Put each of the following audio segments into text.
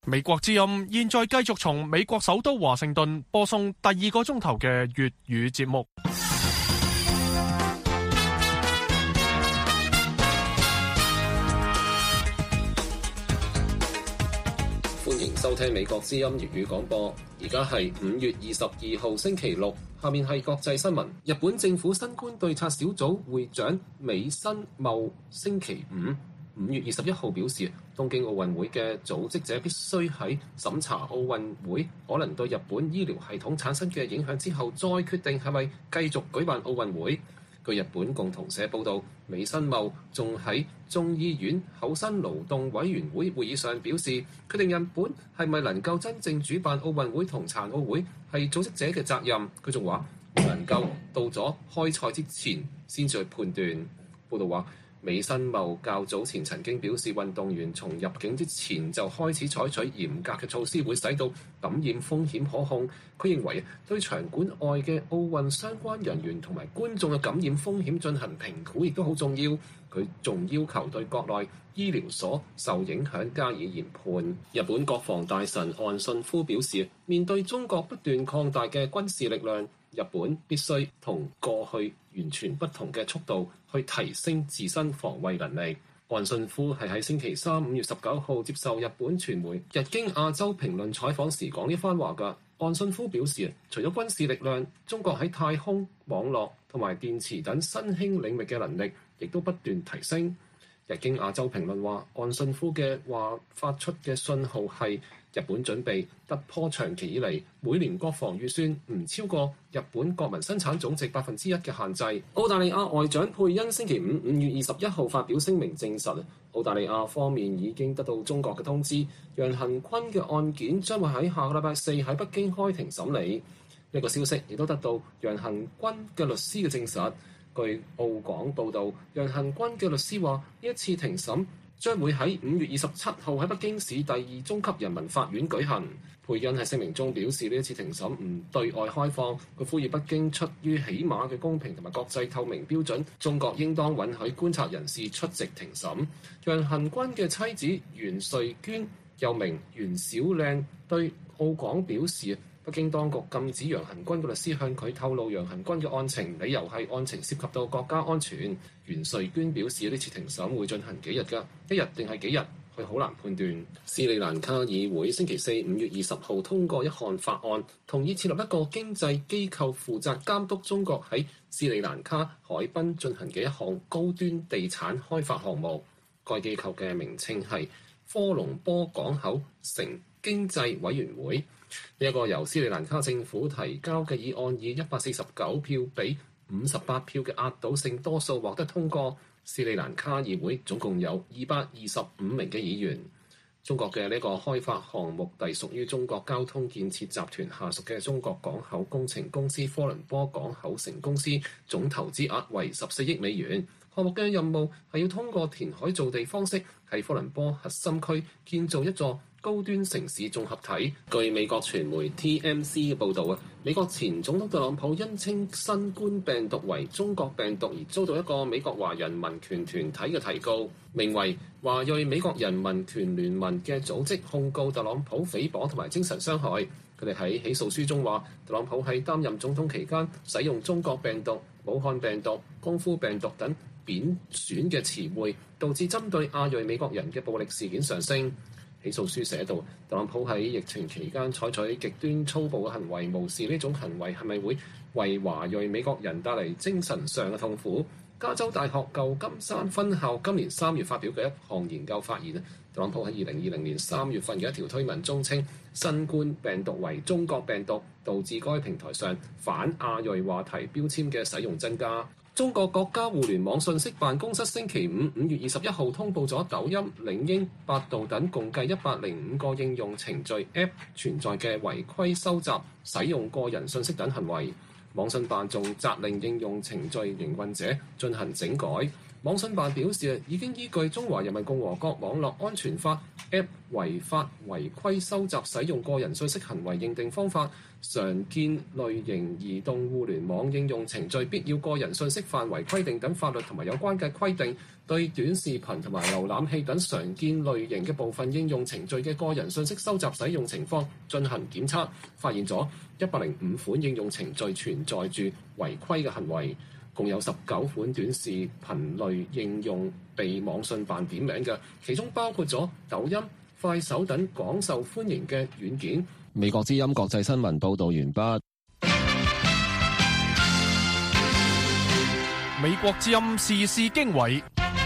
美國之音現在繼續從美國首都華盛頓播送第2個鐘頭嘅粵語節目。 歡迎收聽美國之音粵語廣播。而家係5月22號星期六，下面係國際新聞。日本政府新冠對策小組會長美新茂星期5月21號表示，東京奧運會嘅組織者必須喺審查奧運會可能對日本醫療系統產生嘅影響之後，再決定係咪繼續舉辦奧運會。據日本共同社報導，美新茂仲喺眾議院厚生勞動委員會會議上表示，決定日本係咪能夠真正主辦奧運會同殘奧會係組織者嘅責任。佢仲話唔能夠到咗開賽之前先去判斷。報導話，美新茂較早前曾經表示，運動員從入境之前就開始採取嚴格嘅措施，會使到感染風險可控。佢認為對場館外嘅奧運相關人員同埋觀眾嘅感染風險進行評估，亦都好重要。佢仲要求對國內醫療所受影響加以研判。日本國防大臣岸信夫表示，面對中國不斷擴大嘅軍事力量，日本必須同過去完全不同嘅速度去提升自身防衛能力。岸信夫係喺星期三5月19號接受日本傳媒《日經亞洲評論》採訪時講呢番話㗎。岸信夫表示，除咗軍事力量，中國喺太空、網絡同埋電池等新興領域嘅能力亦都不斷提升。《日經亞洲評論》話，岸信夫嘅話發出嘅信號係日本準備突破長期以嚟每年國防預算唔超過日本國民生產總值1%嘅限制。澳大利亞外長佩恩星期5月21號發表聲明證實，澳大利亞方面已經得到中國嘅通知，楊恆坤嘅案件將會喺下個禮拜4喺北京開庭審理。呢個消息亦都得到楊恆坤嘅律師嘅證實。據澳廣報導，楊恆坤嘅律師話，呢一次庭審將會喺5月27號喺北京市第2中級人民法院舉行。佩恩喺聲明中表示，呢一次庭審唔對外開放，佢呼籲北京出於起碼嘅公平同埋國際透明標準，中國應當允許觀察人士出席庭審。楊恆坤嘅妻子袁瑞娟又名袁小靚對澳廣表示，北京當局禁止楊恆坤嘅律師向佢透露楊恆坤嘅案情，理由係案情涉及到國家安全。袁瑞娟表示，呢次庭審會進行幾日㗎，一日定係幾日，佢好難判斷。斯里蘭卡議會星期4 5月20號通過一項法案，同意設立一個經濟機構負責監督中國喺斯里蘭卡海濱進行嘅一項高端地產開發項目。該機構嘅名稱係科隆坡港口城經濟委員會。呢一個由斯里蘭卡政府提交嘅議案以149票比58票嘅壓倒性多數獲得通過。斯里蘭卡議會總共有225名嘅議員。中國嘅呢個開發項目隸屬於中國交通建設集團下屬嘅中國港口工程公司科倫坡港口城公司，總投資額為14億美元。項目嘅任務係要通過填海造地方式喺科倫坡核心區建造一座高端城市綜合體。據美國傳媒 TMC 嘅報導，美國前總統特朗普因稱新冠病毒為中國病毒而遭到一個美國華人民權團體嘅提告，名為華裔美國人民權聯盟嘅組織控告特朗普誹謗同埋精神傷害。佢哋喺起訴書中話，特朗普喺擔任總統期間使用中國病毒、武漢病毒、功夫病毒等貶損嘅詞彙，導致針對亞裔美國人嘅暴力事件上升。起訴書寫道，特朗普喺疫情期間採取極端粗暴嘅行為，無視呢種行為係咪會為華裔美國人帶嚟精神上嘅痛苦。加州大學舊金山分校今年3月發表嘅一項研究發現，特朗普喺2020年3月份嘅一條推文中稱新冠病毒為中國病毒，導致該平台上反亞裔話題標籤嘅使用增加。中國國家互聯網信息辦公室星期5月21號通報咗抖音、領英、百度等共計105個應用程序 App 存在嘅違規收集、使用個人信息等行為。網信辦仲責令應用程序營運者進行整改。 網信辦表示，已經依據《中華人民共和國網絡安全法》App 違法違規收集使用個人信息行為認定方法、常見類型移動互聯網應用程序必要個人信息範圍規定等法律同埋有關嘅規定，對短視頻同埋瀏覽器等常見類型嘅部分應用程序嘅個人信息收集使用情況進行檢測，發現咗105款應用程序存在住違規嘅行為。共有19款短視頻類應用被網信辦點名嘅，其中包括咗抖音、快手等廣受歡迎嘅軟件。美國之音國際新聞報導完畢。 美國之音時事經緯，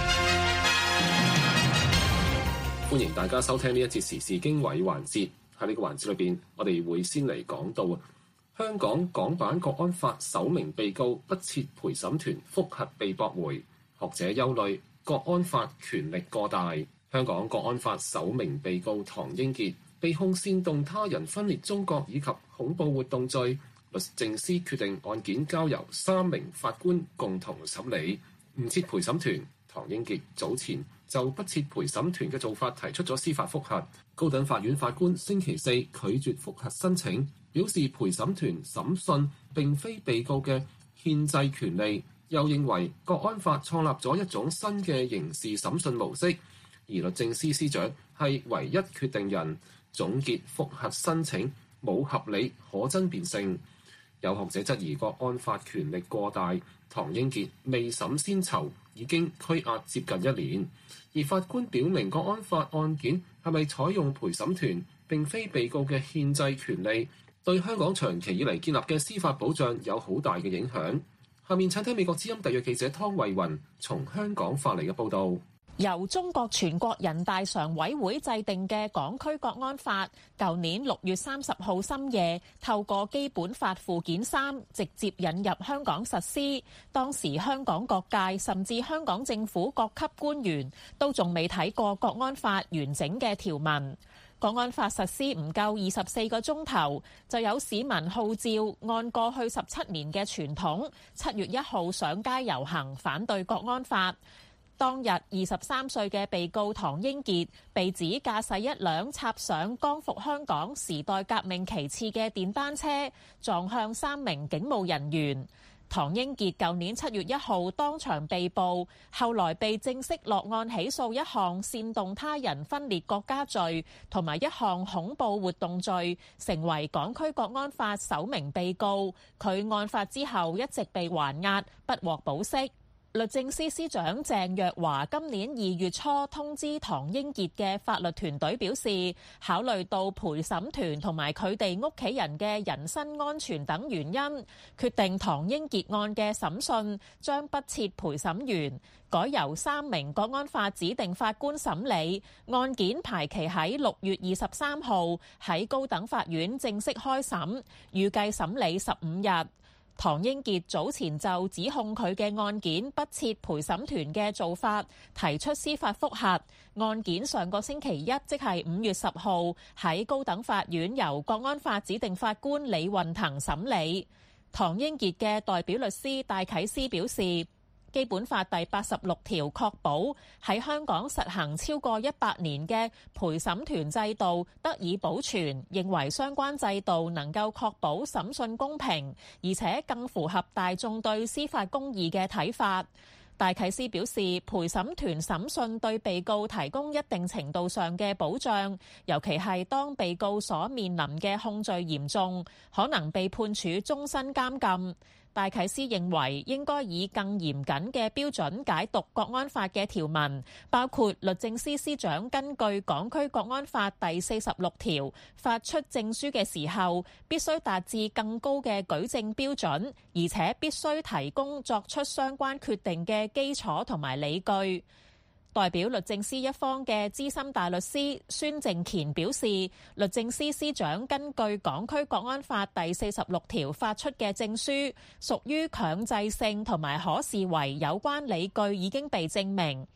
歡迎大家收聽呢一節時事經緯環節。喺呢個環節裏邊，我哋會先嚟講到香港港版國安法首名被告不設陪審團覆核被駁回，學者憂慮國安法權力過大。香港國安法首名被告唐英傑被控煽動他人分裂中國以及恐怖活動罪，律政司決定案件交由3名法官共同審理，唔設陪審團。唐英傑早前就不設陪審團嘅做法提出咗司法覆核，高等法院法官星期四拒絕覆核申請，表示陪審團審訊並非被告嘅憲制權利，又認為國安法創立咗一種新嘅刑事審訊模式，而律政司司長係唯一決定人，總結覆核申請冇合理可爭辯性。有學者質疑國安法權力過大，唐英傑未審先囚已經拘押接近1年，而法官表明國安法案件係咪採用陪審團並非被告嘅憲制權利，對香港長期以嚟建立嘅司法保障有好大嘅影響。下面請聽美國之音特約記者湯慧雲從香港發嚟嘅報導。 由中國全國人大常委會制定嘅港區國安法，舊年6月30號深夜透過基本法附件3直接引入香港實施。當時香港各界甚至香港政府各級官員都仲未睇過國安法完整嘅條文。國安法實施唔夠24個鐘頭，就有市民號召按過去17年嘅傳統，7月1號上街遊行反對國安法。當日23歲嘅被告唐英傑被指駕駛一輛插上光復香港時代革命旗幟嘅電單車，撞向3名警務人員。唐英傑舊年7月1號當場被捕，後來被正式落案起訴一項煽動他人分裂國家罪同埋一項恐怖活動罪，成為港區國安法首名被告。佢案發之後一直被還押，不獲保釋。律政司司長鄭若驊今年2月初通知唐英傑嘅法律團隊表示，考慮到陪審團同埋佢哋屋企人嘅人身安全等原因，決定唐英傑案嘅審訊將不設陪審員，改由3名國安法指定法官審理。案件排期喺6月23號喺高等法院正式開審，預計審理15日。唐英傑早前就指控佢嘅案件不設陪審團嘅做法提出司法覆核，案件上個星期一即係5月10號喺高等法院由國安法指定法官李運騰審理。唐英傑嘅代表律師戴啟思表示，基本法第86條確保喺香港實行超過100年嘅陪審團制度得以保存，認為相關制度能夠確保審訊公平，而且更符合大眾對司法公義嘅睇法。戴啟思表示，陪審團審訊對被告提供一定程度上嘅保障，尤其係當被告所面臨嘅控罪嚴重，可能被判處終身監禁。戴啟思認為應該以更嚴謹嘅標準解讀國安法嘅條文，包括律政司司長根據港區國安法第46條發出證書嘅時候，必須達至更高嘅舉證標準，而且必須提供作出相關決定嘅基礎同埋理據。代表律政司一方嘅資深大律師孫正乾表示，律政司司長根據港區國安法第46條發出嘅證書屬於強制性同埋可視為有關理據已經被證明。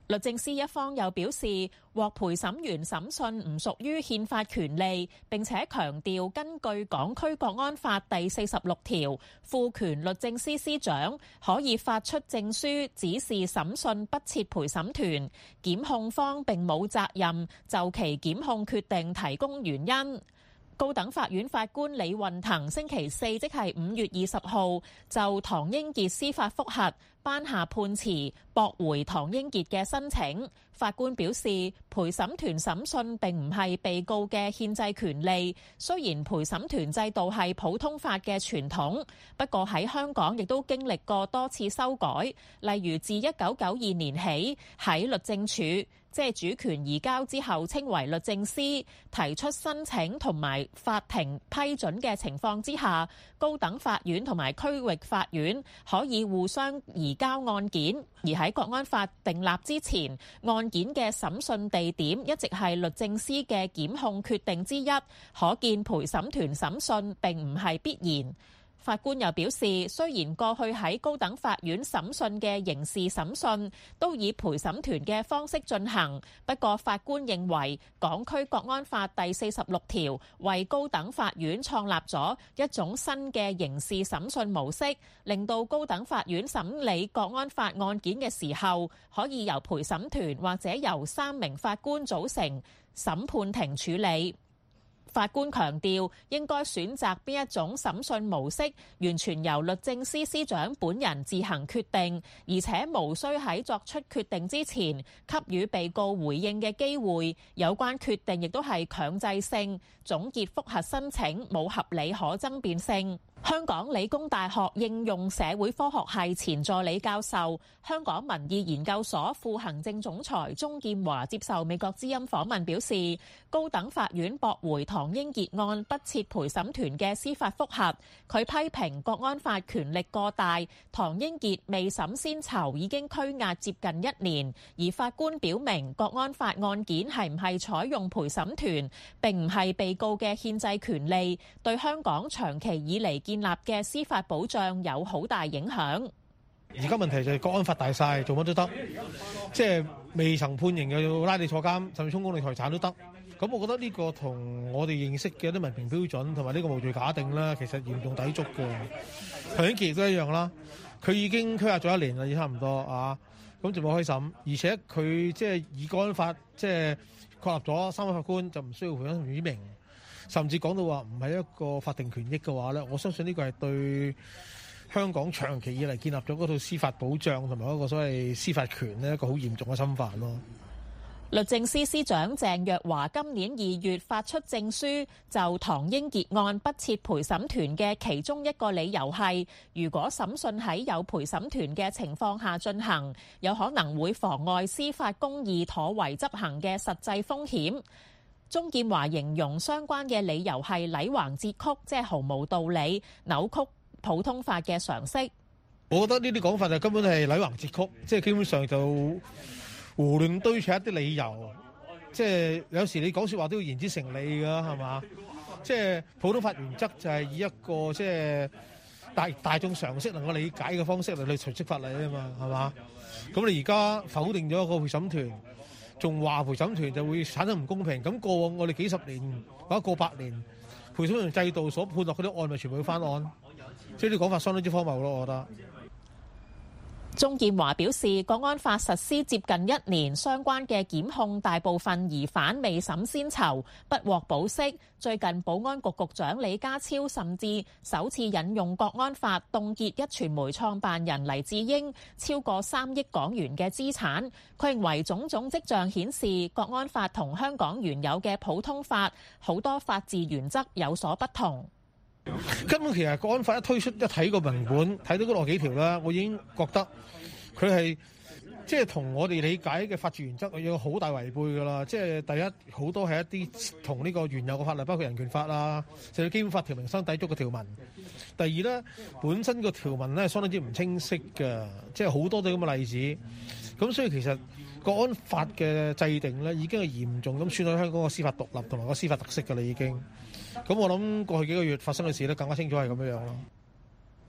律政司一方又表示，獲陪審員審訊唔屬於憲法權利，並且強調根據《港區國安法》第46條，賦權律政司司長可以發出證書指示審訊不設陪審團，檢控方並冇責任就其檢控決定提供原因。高等法院法官李運騰星期四即係5月20號就唐英傑司法覆核頒下判詞，駁回唐英傑嘅申請。法官表示，陪審團審訊並唔係被告嘅憲制權利，雖然陪審團制度係普通法嘅傳統，不過喺香港亦都經歷過多次修改，例如自1992年起喺律政處即係主權移交之後稱為律政司，提出申請同埋法庭批准嘅情況之下，高等法院同埋區域法院可以互相移交案件，而喺國安法訂立之前，案件嘅審訊地點一直係律政司嘅檢控決定之一，可見陪審團審訊並唔係必然。法官又表示，雖然過去喺高等法院審訊嘅刑事審訊都以陪審團嘅方式進行，不過法官認為港區國安法第46條為高等法院創立咗一種新嘅刑事審訊模式，令到高等法院審理國安法案件嘅時候，可以由陪審團或者由3名法官組成審判庭處理。法官強調，應該選擇邊一種審訊模式，完全由律政司司長本人自行決定，而且無需喺作出決定之前給予被告回應嘅機會。有關決定亦都係強制性，總結覆核申請冇合理可爭辯性。香港理工大學應用社會科學系前助理教授、香港民意研究所副行政總裁鍾劍華接受美國之音訪問表示，高等法院駁回唐英傑案不設陪審團嘅司法覆核，佢批評國安法權力過大，唐英傑未審先囚已經拘押接近1年，而法官表明國安法案件係唔係採用陪審團並唔係被告嘅憲制權利，對香港長期以嚟建立嘅司法保障有好大影響。 而家問題就係國安法大晒，做乜都得，即係未曾判刑又要拉你坐監，甚至充公你財產都得。咁我覺得呢個同我哋認識嘅啲文憑標準同埋呢個無罪假定啦，其實嚴重抵觸嘅。唐英傑亦都一樣啦，佢已經拘押咗1年啦，已經差唔多啊，咁就冇開審，而且佢即係以國安法即係確立咗3位法官就唔需要陪審團指明。甚至講到話唔係一個法定權益嘅話咧，我相信呢個係對香港長期以嚟建立咗嗰套司法保障同埋嗰個所謂司法權呢一個好嚴重嘅侵犯咯。 律政司司長鄭若驊今年2月發出證書，就唐英傑案不設陪審團嘅其中一個理由係，如果審訊喺有陪審團嘅情況下進行，有可能會妨礙司法公義妥為執行嘅實際風險。鍾劍華形容相關嘅理由係禮橫節曲，即係毫無道理，扭曲普通法嘅常識。 我覺得呢啲講法就根本係禮橫節曲，即係基本上就胡亂堆砌一啲理由。即係有時你講説話都要言之成理㗎，係嘛？即係普通法原則就係以一個即係大眾常識能夠理解嘅方式嚟去詮釋法例啊嘛，係嘛？咁你而家否定咗個陪審團，仲話陪審團就會產生唔公平，咁過往我哋幾十年或者過百年陪審團制度所判落嗰啲案咪全部要翻案，即係啲講法相當之荒謬咯，我覺得。 鍾劍華表示，國安法實施接近1年，相關嘅檢控大部分疑犯未審先囚，不獲保釋。最近保安局局長李家超甚至首次引用國安法凍結壹傳媒創辦人黎智英超過3億港元嘅資產。佢認為種種跡象顯示，國安法同香港原有嘅普通法好多法治原則有所不同。 根本其實國安法一推出，一睇個文本，睇到嗰幾條啦，我已經覺得佢係即係同我哋理解嘅法治原則有好大違背㗎啦。即係第一，好多係一啲同呢個原有嘅法例，包括人權法啦，甚至基本法條文相抵觸嘅條文。第二咧，本身個條文咧相當之唔清晰嘅，即係好多啲咁嘅例子。咁所以其實國安法嘅制定咧，已經係嚴重咁損害香港嘅司法獨立同埋個司法特色㗎啦，已經。咁我諗過去幾個月發生嘅事咧，更加清楚係咁樣咯。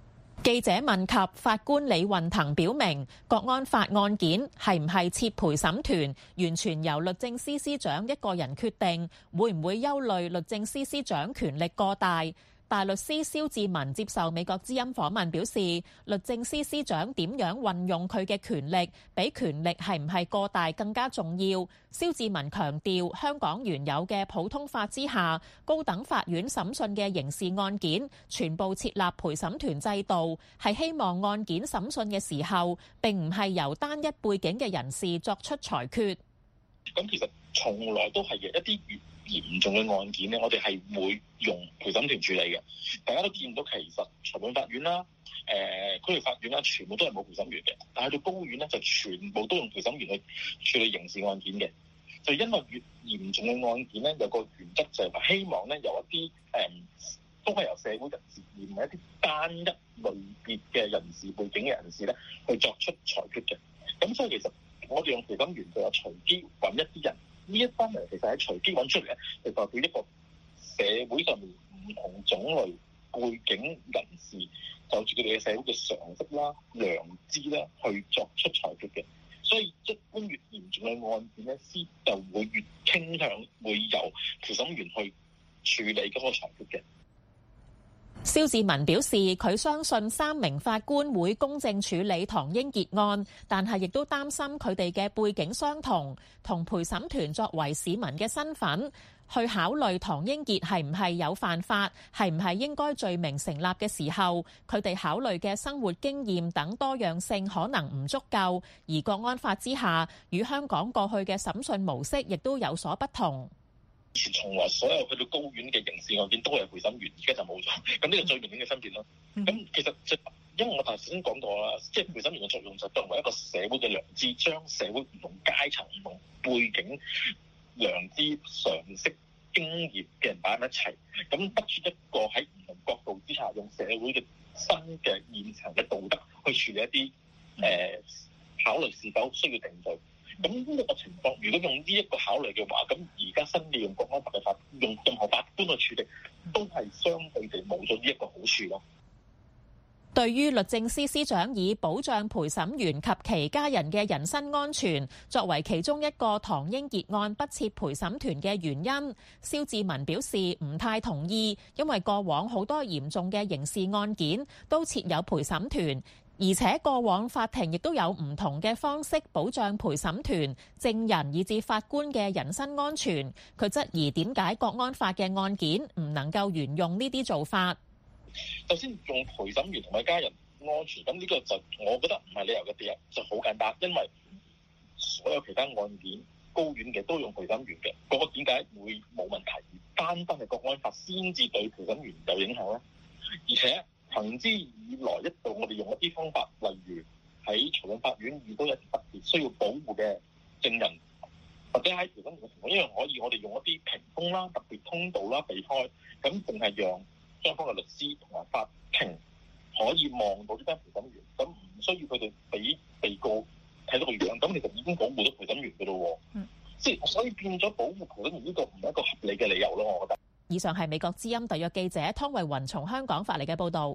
記者問及法官李運騰表明，國安法案件係唔係設陪審團，完全由律政司司長一個人決定，會唔會憂慮律政司司長權力過大？大律師蕭志文接受美國之音訪問表示，律政司司長點樣運用佢嘅權力，比權力係唔係過大更加重要。蕭志文強調，香港原有嘅普通法之下，高等法院審訊嘅刑事案件全部設立陪審團制度，係希望案件審訊嘅時候並唔係由單一背景嘅人士作出裁決。 咁其實從來都係一啲嚴重嘅案件咧，我哋係會用陪審團處理嘅。大家都見到，其實裁判法院啦、區域法院啦，全部都係冇陪審員嘅。但係到高院咧，就全部都用陪審員去處理刑事案件嘅。就因為越嚴重嘅案件咧，有個原則就係話，希望咧由一啲都係由社會人士，而唔係一啲單一類別嘅人事背景嘅人士咧，去作出裁決嘅。咁所以其實我哋用陪審員就有隨機揾一啲人。呢一方面其實係隨機揾出嚟咧，就代表一個社會上面唔同種類背景人士，就住佢哋嘅社會嘅常識啦、良知啦，去作出裁決嘅。所以一般越嚴重嘅案件咧，司就會越傾向會由陪審員去處理嗰個裁決嘅。 蕭志文表示，佢相信3名法官會公正處理唐英傑案，但係亦都擔心佢哋嘅背景相同，同陪審團作為市民嘅身份去考慮唐英傑係唔係有犯法，係唔係應該罪名成立嘅時候，佢哋考慮嘅生活經驗等多樣性可能唔足夠，而國安法之下，與香港過去嘅審訊模式亦都有所不同。 以前從來所有去到高院嘅刑事案件都係陪審員，而家就冇咗。咁呢個最明顯嘅分別咯。咁其實因為我頭先講過啦，即係陪審員嘅作用就作為一個社會嘅良知，將社會唔同階層、唔同背景、良知、常識、經驗嘅人擺喺一齊，咁得出一個喺唔同角度之下，用社會嘅新嘅現層嘅道德去處理一啲考慮是否需要定罪。咁呢個情況，如果用呢一個考慮嘅話，咁而家新嘅用國安法嘅法，用任何法官去處理，都係相對地冇咗呢一個好處咯。 對於律政司司長以保障陪審員及其家人嘅人身安全作為其中一個唐英傑案不設陪審團嘅原因，蕭志文表示唔太同意，因為過往好多嚴重嘅刑事案件都設有陪審團。而且過往法庭亦都有唔同嘅方式保障陪審團、證人以至法官嘅人身安全。佢質疑點解國安法嘅案件唔能夠沿用呢啲做法。 首先用陪審員同埋家人安全，咁呢個就我覺得唔係理由嘅，第一就好簡單，因為所有其他案件高院嘅都用陪審員嘅，嗰個點解會冇問題？而單係國安法先至對陪審員有影響咧，而且行之以來一度，我哋用一啲方法，例如喺裁判法院遇到一啲特別需要保護嘅證人，或者喺陪審員嘅情況一樣可以，我哋用一啲屏風啦、特別通道啦避開，咁淨係讓雙方嘅律師同埋法庭可以望到呢班陪審員，咁唔需要佢哋俾被告睇到個樣，咁其實已經保護到陪審員嘅咯。即係所以變咗保護陪審員呢個唔係一個合理嘅理由咯，我覺得。 以上係美國之音特約記者湯慧雲從香港發嚟嘅報導。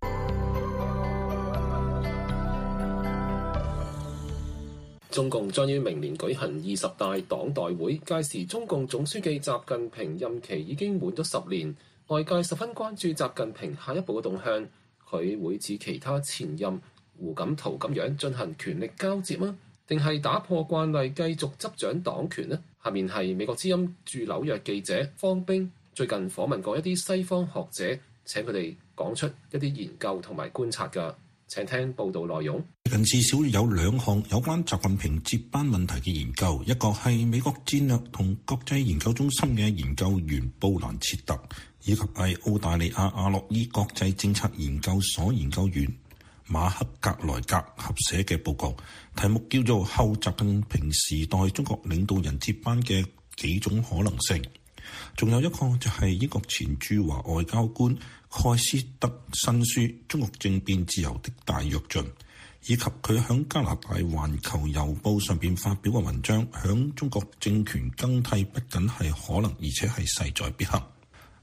中共將於明年舉行20大黨代會，屆時中共總書記習近平任期已經滿咗10年，外界十分關注習近平下一步嘅動向，佢會似其他前任胡錦濤咁樣進行權力交接嗎？定係打破慣例繼續執掌黨權呢？下面係美國之音駐紐約記者方冰最近訪問過一啲西方學者，請佢哋講出一啲研究同埋觀察㗎。請聽報道內容。 最近至少有2項有關習近平接班問題嘅研究，一個係美國戰略同國際研究中心嘅研究員布蘭切特，以及係澳大利亞阿洛伊國際政策研究所研究員馬克格萊格合寫嘅報告，題目叫做《後習近平時代中國領導人接班嘅幾種可能性》。仲有一個就係英國前駐華外交官蓋斯德新書《中國政變自由的大躍進》，以及佢響加拿大環球郵報上邊發表嘅文章，響中國政權更替不僅係可能，而且係勢在必行。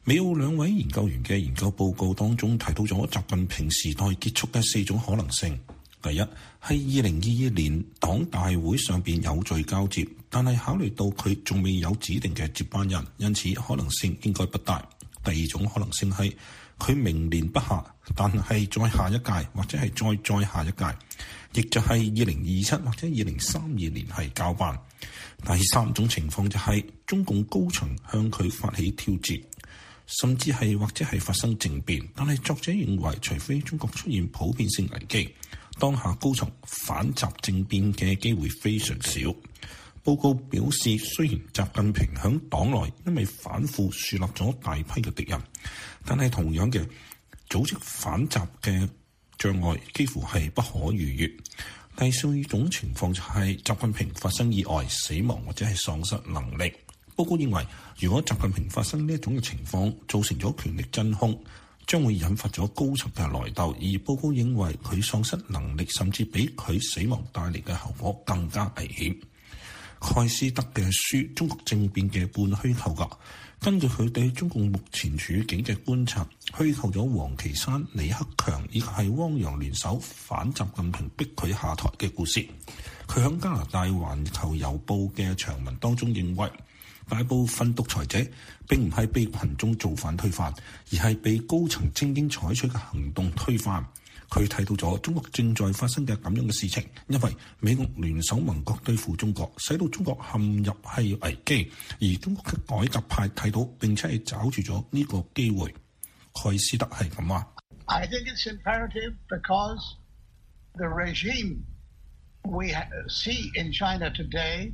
美澳兩位研究員嘅研究報告當中提到咗習近平時代結束嘅4種可能性。第一係2022年黨大會上邊有序交接，但係考慮到佢仲未有指定嘅接班人，因此可能性應該不大。第二種可能性係佢明年不下，但係再下一屆或者係再下一屆，亦就係2027或者2032年係交班。第三種情況就係中共高層向佢發起挑戰，甚至係或者係發生政變，但係作者認為除非中國出現普遍性危機，當下高層反習政變嘅機會非常少。報告表示，雖然習近平響黨內因為反腐樹立咗大批嘅敵人，但係同樣嘅組織反習嘅障礙幾乎係不可逾越。第四種情況就係習近平發生意外死亡或者係喪失能力。報告認為，如果習近平發生呢一種嘅情況，造成咗權力真空，將會引發咗高層嘅內鬥，而報告認為佢喪失能力甚至比佢死亡帶嚟嘅後果更加危險。蓋斯德嘅書《中國政變嘅半虛構》㗎，根據佢對中共目前處境嘅觀察，虛構咗王岐山、李克強以及係汪洋聯手反習近平逼佢下台嘅故事。佢喺加拿大《環球郵報》嘅長文當中認為，大部分獨裁者並唔係被群眾造反推翻，而係被高層精英採取嘅行動推翻。佢睇到咗中國正在發生嘅咁樣嘅事情，因為美國聯手盟國對付中國，使到中國陷入係危機，而中國嘅改革派睇到並且係抓住咗呢個機會。蓋斯德係咁話 I think it's imperative because the regime we see in China today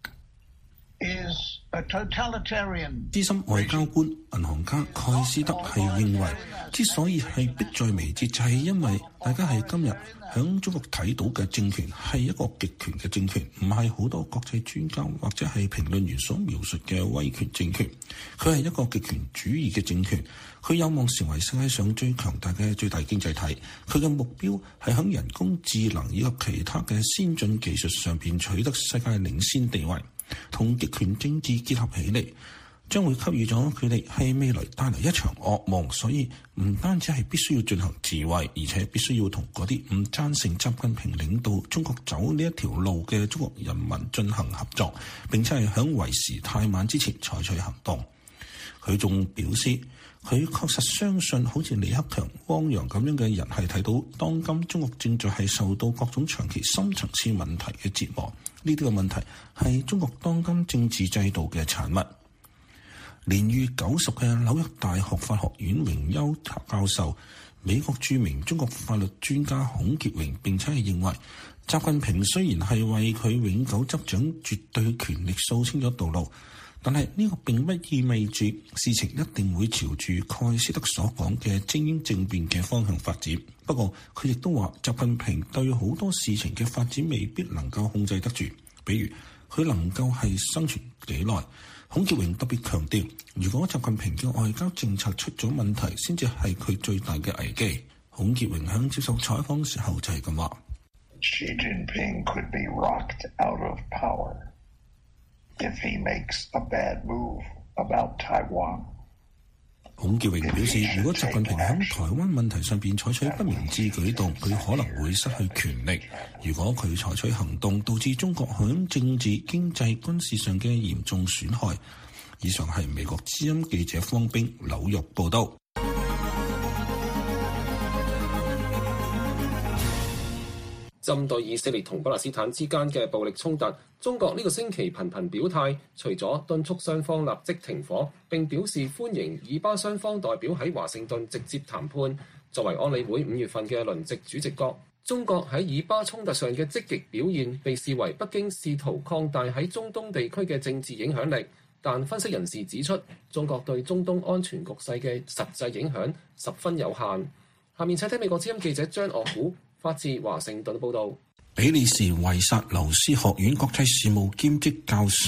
is a totalitarian。 資深外交官、銀行家蓋斯德係認為，之所以係迫在眉睫，就係因為大家係今日響中國睇到嘅政權係一個極權嘅政權，唔係好多國際專家或者係評論員所描述嘅威權政權。佢係一個極權主義嘅政權，佢有望成為世界上最強大嘅最大經濟體。佢嘅目標係響人工智能以及其他嘅先進技術上邊取得世界領先地位。同極權政治結合起嚟，將會給予咗佢哋係未來帶嚟一場噩夢。所以唔單止係必須要進行自衛，而且必須要同嗰啲唔贊成習近平領導中國走呢一條路嘅中國人民進行合作，並且係響為時太晚之前採取行動。佢仲表示，佢確實相信好似李克強、汪洋咁樣嘅人係睇到當今中國正在係受到各種長期深層次問題嘅折磨。呢啲嘅問題係中國當今政治制度嘅產物。年逾90嘅紐約大學法學院榮休教授、美國著名中國法律專家孔傑榮並且係認為，習近平雖然係為佢永久執掌絕對權力掃清咗道路，但係呢個並不意味住事情一定會朝住蓋斯德所講嘅精英政變嘅方向發展。不過佢亦都話，習近平對好多事情嘅發展未必能夠控制得住，比如佢能夠係生存幾耐。孔傑榮特別強調，如果習近平嘅外交政策出咗問題，先至係佢最大嘅危機。孔傑榮喺接受採訪時候就係咁話 ：Xi Jinping could be rocked out of power if he makes a bad move about Taiwan。 孔傑榮表示，如果習近平喺台灣問題上邊採取不明智舉動，佢可能會失去權力。如果佢採取行動，導致中國喺政治、經濟、軍事上嘅嚴重損害。以上係美國之音記者方冰紐約報道。 針對以色列同巴勒斯坦之間嘅暴力衝突，中國呢個星期頻頻表態，除咗敦促雙方立即停火，並表示歡迎以巴雙方代表喺華盛頓直接談判。作為安理會5月份嘅輪值主席國，中國喺以巴衝突上嘅積極表現，被視為北京試圖擴大喺中東地區嘅政治影響力。但分析人士指出，中國對中東安全局勢嘅實際影響十分有限。下面請聽美國之音記者張岳虎發自華盛頓報道。 比利時維薩留斯學院國際事務兼職教授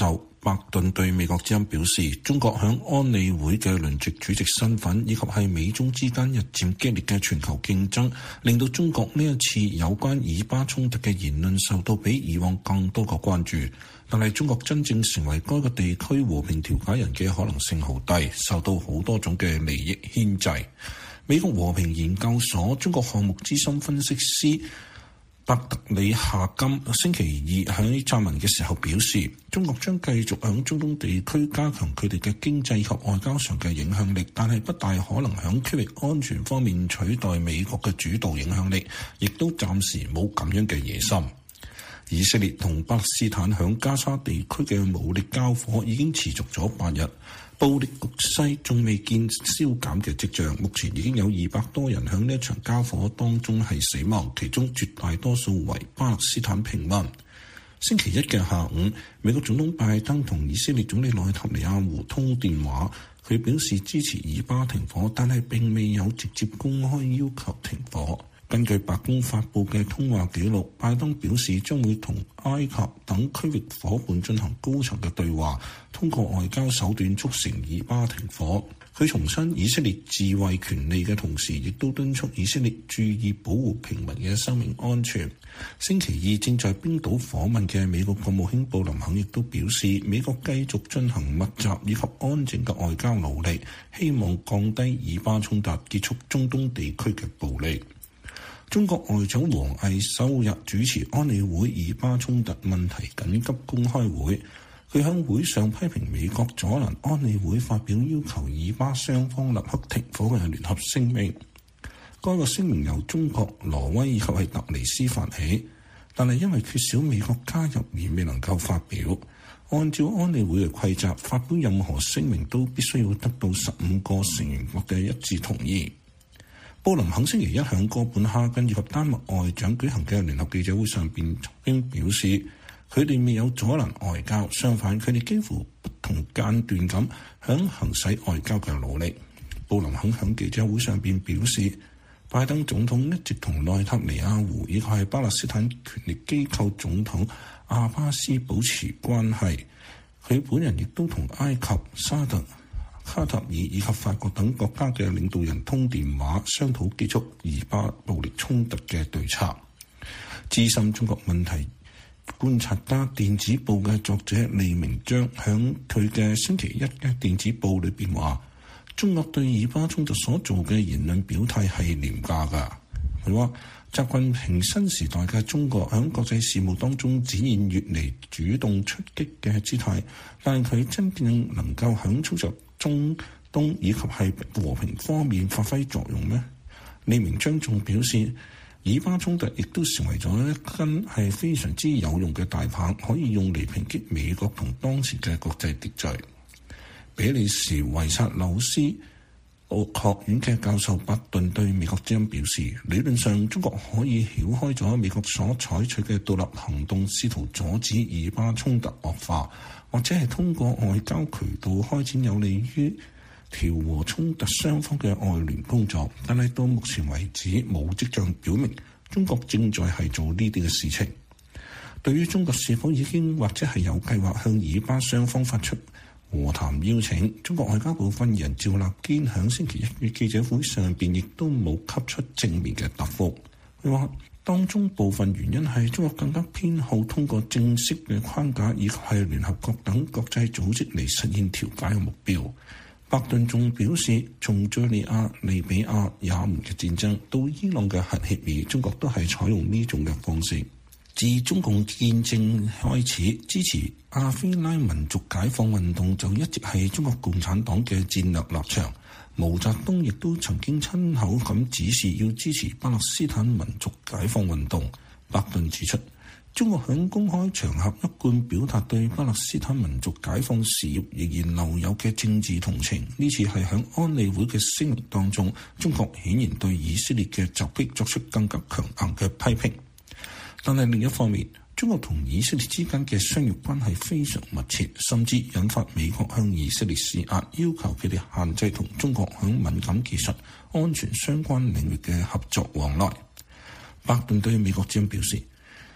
伯頓對美國之音表示，中國響安理會嘅輪值主席身份，以及係美中之間日漸激烈嘅全球競爭，令到中國呢一次有關以巴衝突嘅言論受到比以往更多嘅關注。但係中國真正成為該個地區和平調解人嘅可能性好低，受到好多種嘅利益牽制。美國和平研究所中國項目資深分析師伯特里夏金星期二喺撰文嘅時候表示，中國將繼續響中東地區加強佢哋嘅經濟及外交上嘅影響力，但係不大可能響區域安全方面取代美國嘅主導影響力，亦都暫時冇咁樣嘅野心。以色列同巴勒斯坦響加沙地區嘅武力交火已經持續咗8日，暴力局勢仲未見消減嘅跡象。目前已經有200多人響呢一場交火當中係死亡，其中絕大多數為巴勒斯坦平民。星期一嘅下午，美國總統拜登同以色列總理內塔尼亞胡通電話，佢表示支持以巴停火，但係並未有直接公開要求停火。根據白宮發布嘅通話記錄，拜登表示將會同埃及等區域夥伴進行高層嘅對話，通過外交手段促成以巴停火。佢重申以色列自衛權利嘅同時，亦都敦促以色列注意保護平民嘅生命安全。星期二正在冰島訪問嘅美國國務卿布林肯亦都表示，美國繼續進行密集以及安靜嘅外交努力，希望降低以巴衝突，結束中東地區嘅暴力。中國外長王毅首日主持安理會以巴衝突問題緊急公開會，佢喺會上批評美國阻攔安理會發表要求以巴雙方立刻停火嘅聯合聲明。該個聲明由中國、挪威以及係突尼斯發起，但係因為缺少美國加入而未能夠發表。按照安理會嘅規則，發表任何聲明都必須要得到15個成員國嘅一致同意。布林肯星期一喺哥本哈根以及丹麥外長舉行嘅聯合記者會上邊曾經表示，佢哋未有阻攔外交，相反佢哋幾乎不同間斷咁響行使外交嘅努力。布林肯喺記者會上邊表示，拜登總統一直同內塔尼亞胡以及係巴勒斯坦權力機構總統阿巴斯保持關係，佢本人亦都同埃及、沙特、卡塔爾以及法國等國家嘅領導人通電話，商討結束以巴暴力衝突嘅對策。資深中國問題觀察家電子報嘅作者李明章響佢嘅星期一嘅電子報裏邊話，中國對以巴衝突所做嘅言論表態係廉價㗎。佢話習近平新時代嘅中國喺國際事務當中展現越嚟主動出擊嘅姿態，但係佢真正能夠喺操作中東以及係和平方面發揮作用咩？李明章仲表示，以巴衝突亦都成為咗一根係非常之有用嘅大棒，可以用嚟抨擊美國同當時嘅國際秩序。比利時維薩紐斯學院嘅教授伯頓對美國之音表示，理論上中國可以繞開咗美國所採取嘅獨立行動，試圖阻止以巴衝突惡化，或者係通過外交渠道開展有利於調和衝突雙方嘅外聯工作，但係到目前為止冇跡象表明中國正在係做呢啲嘅事情。對於中國是否已經或者係有計劃向以巴雙方發出和談邀請，中國外交部發言人趙立堅喺星期一嘅記者會上邊亦都冇給出正面嘅答覆。佢話當中部分原因係中國更加偏好通過正式嘅框架以及係聯合國等國際組織嚟實現調解嘅目標。伯頓仲表示，從敘利亞、利比亞、也門嘅戰爭到伊朗嘅核協議，中國都係採用呢種嘅方式。自中共建政開始，支持阿非拉民族解放運動就一直係中國共產黨嘅戰略立場。毛澤東亦都曾經親口咁指示要支持巴勒斯坦民族解放運動。伯頓指出，中國喺公開場合一貫表達對巴勒斯坦民族解放事業仍然留有嘅政治同情。呢次係喺安理會嘅聲明當中，中國顯然對以色列嘅襲擊作出更加強硬嘅批評。但係另一方面，中國同以色列之間嘅商業關係非常密切，甚至引發美國向以色列施壓，要求佢哋限制同中國響敏感技術、安全相關領域嘅合作往來。伯頓對美國之音表示，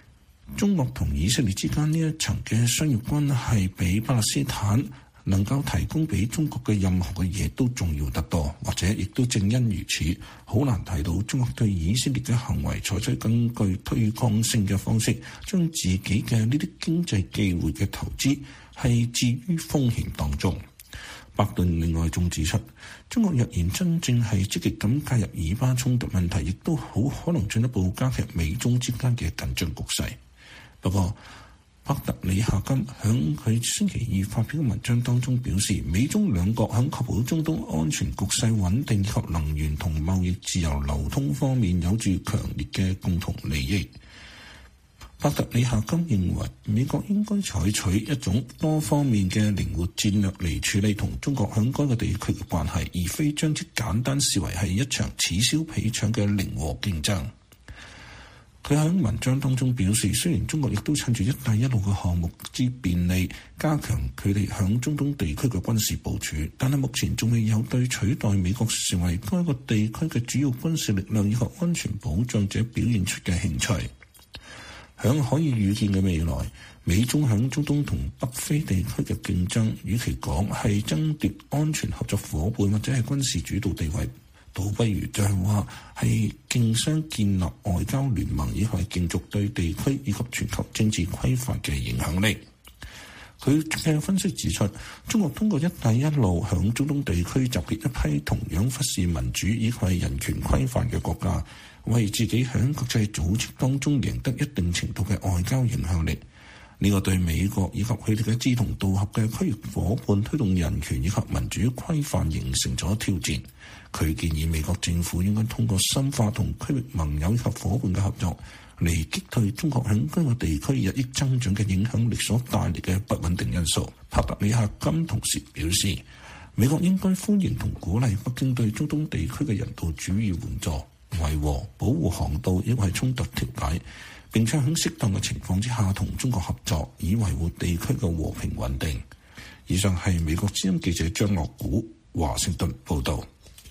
中國同以色列之間呢一層嘅商業關係比巴勒斯坦能夠提供俾中國嘅任何嘅嘢都重要得多，或者亦都正因如此，好難睇到中國對以色列嘅行為採取更具對抗性嘅方式，將自己嘅呢啲經濟機會嘅投資係置於風險當中。伯頓另外仲指出，中國若然真正係積極咁介入以巴衝突問題，亦都好可能進一步加劇美中之間嘅緊張局勢。不過，帕特里夏金響佢星期二發表嘅文章當中表示，美中兩國響確保中東安全局勢穩定以及能源同貿易自由流通方面有住強烈嘅共同利益。帕特里夏金認為，美國應該採取一種多方面嘅靈活戰略嚟處理同中國響該個地區嘅關係，而非將之簡單視為係一場此消彼長嘅零和競爭。佢喺文章當中表示，雖然中國亦都趁住一帶一路嘅項目之便利，加強佢哋響中東地區嘅軍事部署，但係目前仲未有對取代美國成為該個地區嘅主要軍事力量以及安全保障者表現出嘅興趣。響可以預見嘅未來，美中響中東同北非地區嘅競爭，與其講係爭奪安全合作夥伴或者係軍事主導地位，倒不如就係話係競相建立外交聯盟，以及競逐對地區以及全球政治規範嘅影響力。佢嘅分析指出，中國通過一帶一路響中東地區集結一批同樣忽視民主以及人權規範嘅國家，為自己響國際組織當中贏得一定程度嘅外交影響力。呢個對美國以及佢哋嘅志同道合嘅區域夥伴推動人權以及民主規範形成咗挑戰。佢建議美國政府應該通過深化同區域盟友以及夥伴嘅合作，嚟擊退中國響該個地區日益增長嘅影響力所帶嚟嘅不穩定因素。帕特里夏金同時表示，美國應該歡迎同鼓勵北京對中東地區嘅人道主義援助、維和、保護航道亦係衝突調解，並且喺適當嘅情況之下同中國合作，以維護地區嘅和平穩定。以上係美國之音記者張樂古華盛頓報導。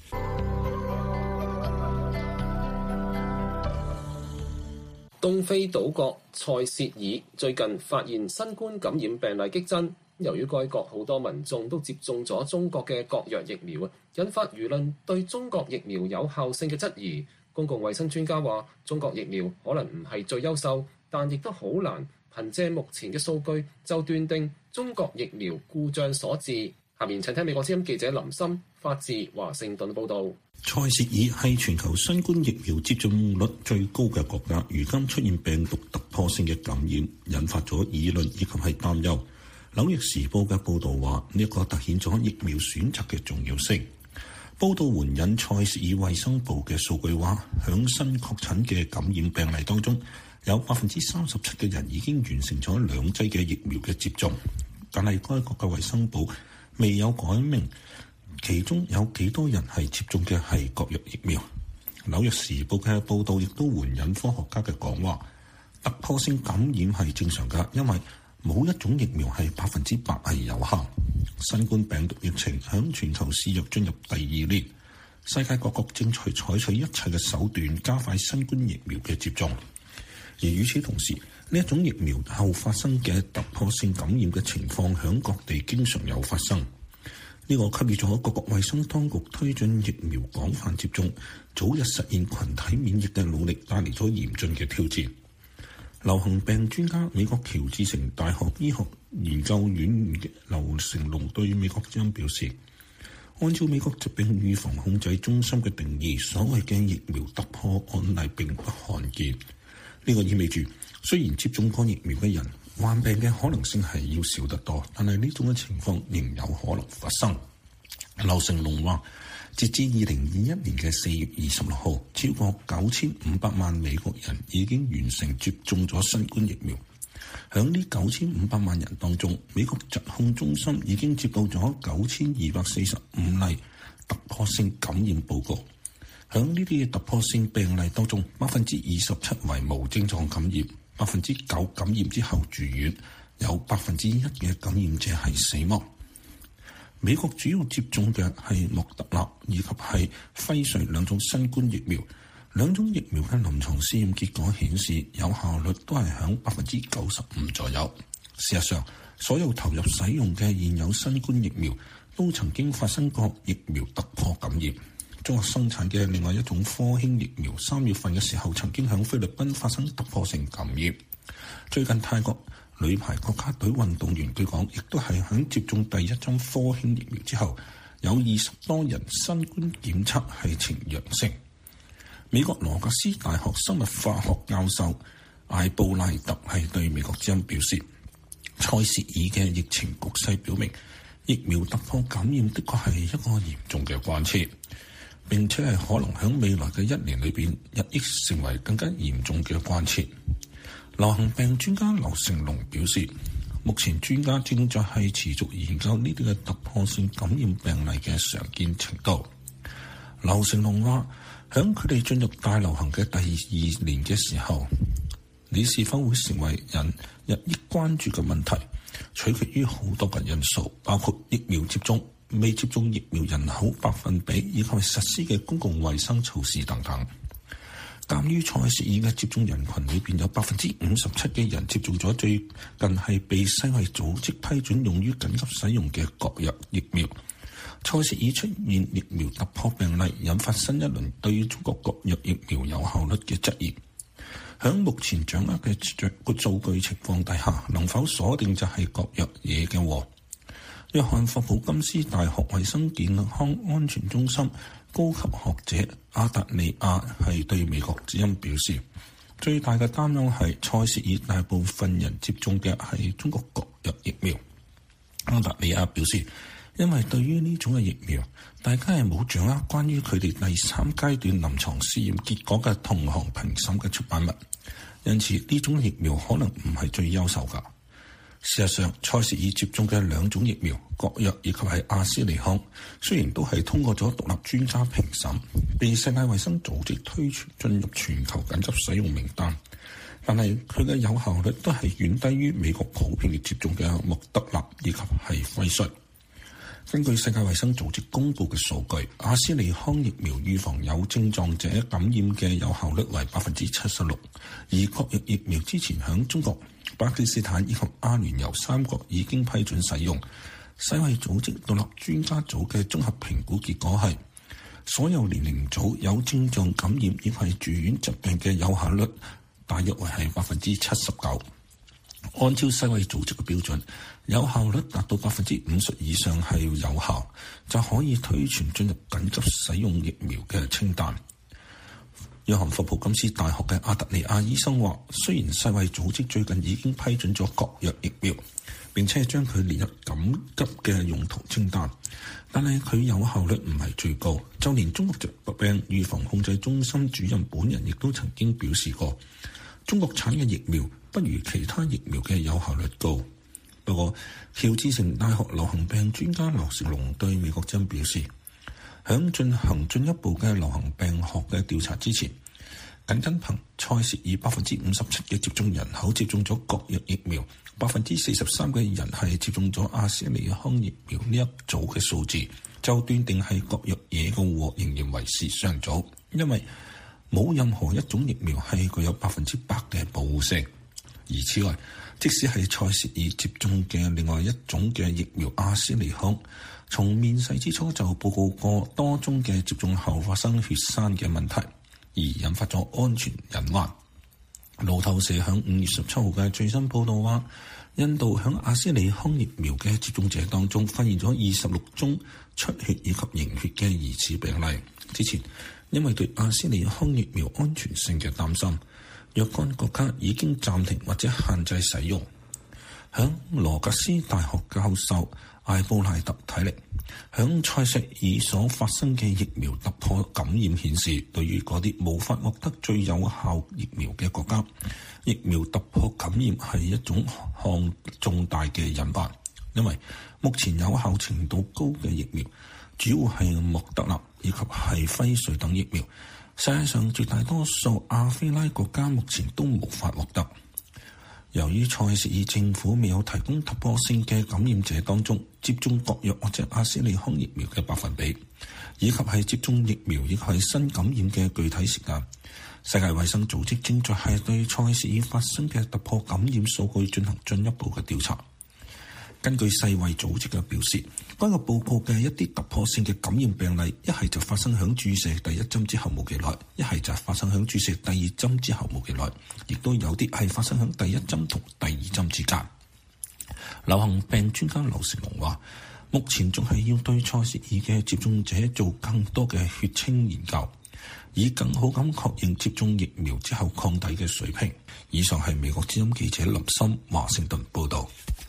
東非島國塞舌爾最近發現新冠感染病例激增，由於該國好多民眾都接種咗中國嘅各樣疫苗，引發輿論對中國疫苗有效性嘅質疑。公共衛生專家話，中國疫苗可能唔係最優秀，但亦都好難憑借目前嘅數據就斷定中國疫苗故障所致。下面請聽美國之音記者林森發自華盛頓報導。 塞舌爾係全球新冠疫苗接種率最高嘅國家，如今出現病毒突破性嘅感染，引發咗議論以及係擔憂。紐約時報嘅報導話，呢一個凸顯咗疫苗選擇嘅重要性。報道援引塞舌爾衛生部嘅數據話，響新確診嘅感染病例當中，有37%嘅人已經完成咗2劑嘅疫苗嘅接種，但係該國嘅衛生部未有改明其中有幾多人係接種嘅係各藥疫苗。紐約時報嘅報導亦都援引科學家嘅講話，突破性感染係正常㗎，因為冇一種疫苗係100%係有效。新冠病毒疫情響全球肆虐進入第2年，世界各國正在採取一切嘅手段加快新冠疫苗嘅接種。而與此同時，呢一種疫苗後發生嘅突破性感染嘅情況響各地經常有發生。呢個給予咗各國衛生當局推進疫苗廣泛接種、早日實現群體免疫嘅努力帶嚟咗嚴峻嘅挑戰。流行病專家美國喬治城大學醫學研究院嘅劉成龍對美國之音表示，按照美國疾病預防控制中心嘅定義，所謂嘅疫苗突破案例並不罕見。呢個意味住，雖然接種過疫苗嘅人患病嘅可能性係要少得多，但係呢種嘅情況仍有可能發生。劉成龍話，截至2021年嘅4月26號，超過9500萬美國人已經完成接種咗新冠疫苗。響呢9500萬人當中，美國疾控中心已經接到咗9245例突破性感染報告。響呢啲突破性病例當中，27%為無症狀感染，9%感染之後住院，有1%嘅感染者係死亡。美國主要接種嘅係莫德納以及係輝瑞兩種新冠疫苗， 兩種疫苗嘅臨床試驗結果顯示，有效率都係響95%左右。事實上，所有投入使用嘅現有新冠疫苗都曾經發生過疫苗突破感染。中國生產嘅另外一種科興疫苗，3月份嘅時候曾經響菲律賓發生突破性感染。最近泰國女排國家隊運動員據講，亦都係響接種第一針科興疫苗之後，有20多人新冠檢測係呈陽性。美國羅格斯大學生物化學教授艾布賴特係對美國之音表示，塞舌爾嘅疫情局勢表明，疫苗突破感染的確係一個嚴重嘅關切，並且係可能喺未來嘅1年裏邊日益成為更加嚴重嘅關切。流行病專家劉成龍表示，目前專家正在係持續研究呢啲嘅突破性感染病例嘅常見程度。劉成龍話，響佢哋進入大流行嘅第2年嘅時候，你是否會成為人日益關注嘅問題，取決於好多個因素，包括疫苗接種、未接種疫苗人口百分比，以及實施嘅公共衛生措施等等。鑑於塞舌爾嘅接種人群裏邊有57%嘅人接種咗最近係被世衛組織批准用於緊急使用嘅國藥疫苗，塞舌爾出現疫苗突破病例，引發新一輪對於中國國藥疫苗有效率嘅質疑。響目前掌握嘅數據情況底下，能否鎖定就係國藥嘢嘅禍？約翰霍普金斯大學衛生健康安全中心高級學者阿達利亞係對美國之音表示，最大嘅擔憂係塞舌爾大部分人接種嘅係中國國藥疫苗。阿達利亞表示，因為對於呢種嘅疫苗，大家係冇掌握關於佢哋第3階段臨床試驗結果嘅同行評審嘅出版物，因此呢種疫苗可能唔係最優秀㗎。事實上，塞舌爾接種嘅2種疫苗，國藥以及係阿斯利康，雖然都係通過咗獨立專家評審，被世界衛生組織推進入全球緊急使用名單，但係佢嘅有效率都係遠低於美國普遍接種嘅莫德納以及係輝瑞。根據世界衛生組織公布嘅數據，阿斯利康疫苗預防有症狀者感染嘅有效率為76%，而國藥疫苗之前響中國、巴基斯坦以及阿聯酋3國已經批准使用。世衛組織獨立專家組嘅綜合評估結果係，所有年齡組有症狀感染亦係住院疾病嘅有效率大約為係79%。按照世衛組織嘅標準，有效率達到50%以上係有效，就可以推傳進入緊急使用疫苗嘅清單。約翰霍普金斯大學嘅阿特利亞醫生話，雖然世衛組織最近已經批准咗國藥疫苗，並且將佢列入緊急嘅用途清單，但係佢有效率唔係最高。就連中國疾病預防控制中心主任本人亦都曾經表示過，中國產嘅疫苗不如其他疫苗嘅有效率高。不過，喬治城大學流行病專家劉成龍對美國之音表示，響進行進一步嘅流行病學嘅調查之前，僅憑塞舌爾57%嘅接種人口接種咗國藥疫苗，43%嘅人係接種咗阿斯利康疫苗呢一組嘅數字，就斷定係國藥嘢嘅禍，仍然為時尚早，因為冇任何一種疫苗係具有100%嘅保護性。而此外，即使係塞舌爾接種嘅另外一種嘅疫苗阿斯利康，從面世之初就報告過多宗嘅接種後發生血栓嘅問題，而引發咗安全隱患。路透社響5月17號嘅最新報導話，印度響阿斯利康疫苗嘅接種者當中發現咗26宗出血以及凝血嘅疑似病例。之前因為對阿斯利康疫苗安全性嘅擔心，若干國家已經暫停或者限制使用。響羅格斯大學教授艾布賴特睇嚟，響塞舌爾所發生嘅疫苗突破感染顯示，對於嗰啲無法獲得最有效疫苗嘅國家，疫苗突破感染係一種項重大嘅隱患。因為目前有效程度高嘅疫苗，主要係莫德納以及係輝瑞等疫苗，世界上絕大多數亞非拉國家目前都無法獲得。 由於塞舌爾政府未有提供突破性嘅感染者當中接種國藥或者阿斯利康疫苗嘅百分比，以及係接種疫苗以及係新感染嘅具體時間，世界衛生組織正在係對塞舌爾發生嘅突破感染數據進行進一步嘅調查。根據世衛組織嘅表示，該個報告嘅一啲突破性嘅感染病例，一係就發生響注射第一針之後冇幾耐，一係就發生響注射第二針之後冇幾耐，亦都有啲係發生響第一針同第二針之間。流行病專家劉成龍話，目前仲係要對塞舌爾嘅接種者做更多嘅血清研究，以更好咁確認接種疫苗之後抗體嘅水平。以上係美國之音記者林森華盛頓報導。